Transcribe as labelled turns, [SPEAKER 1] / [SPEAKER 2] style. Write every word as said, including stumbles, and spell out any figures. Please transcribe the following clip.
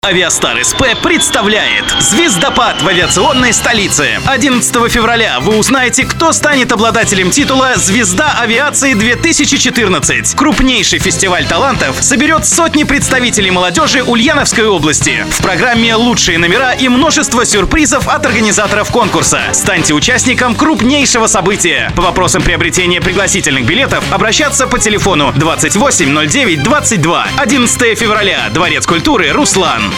[SPEAKER 1] Авиастар СП представляет «Звездопад» в авиационной столице. одиннадцатого февраля вы узнаете, кто станет обладателем титула «Звезда авиации две тысячи четырнадцать». Крупнейший фестиваль талантов соберет сотни представителей молодежи Ульяновской области. В программе лучшие номера и множество сюрпризов от организаторов конкурса. Станьте участником крупнейшего события. По вопросам приобретения пригласительных билетов обращаться по телефону двадцать восемь ноль девять двадцать два. одиннадцатого февраля. Дворец культуры «Руслан».